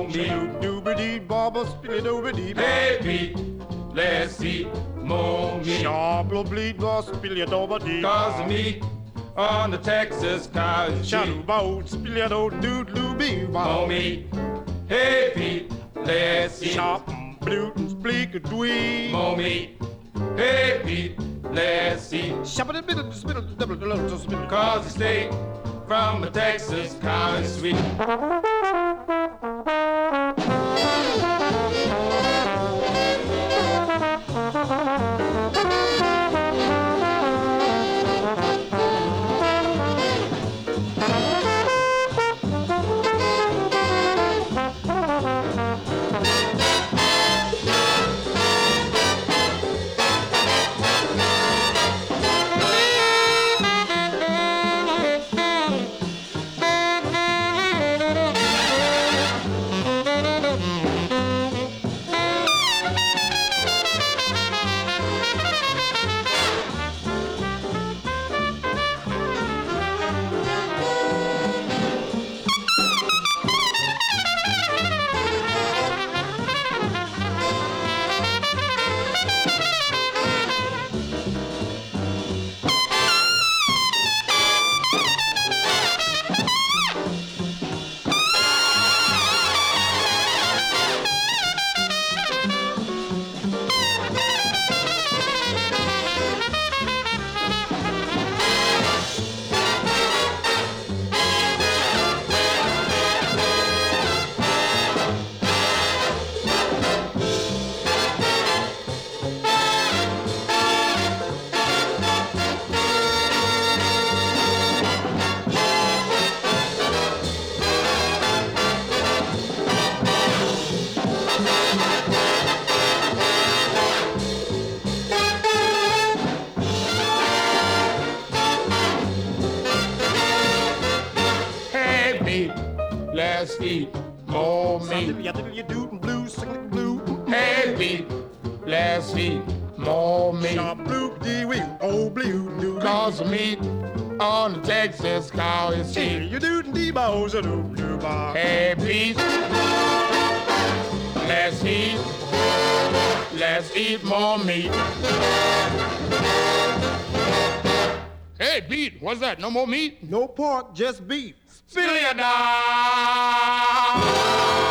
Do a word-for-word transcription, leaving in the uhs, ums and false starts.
more meat. Doobity bobble, spilly doobity. Hey, Pete, let's eat more meat. Shabble bleed, spilly doobity. Cause the meat on the Texas cow is cheap. Shadow boat, spilly doodloo bee. More meat. Hey, Pete, let's eat. Chop, blue, spleek, dwee. More meat. Hey, Pete, let's eat. Shabba bit of the spittle, double, double, spittle. Cause the steak from the Texas cow is sweet. Let's eat more meat. Hey, Pete, let's eat more meat. Cause the meat on the Texas cow is cheap. Hey, Pete, let's eat, let's eat more meat. Hey, Pete, what's that? No more meat? No pork, just beef. Fill you down.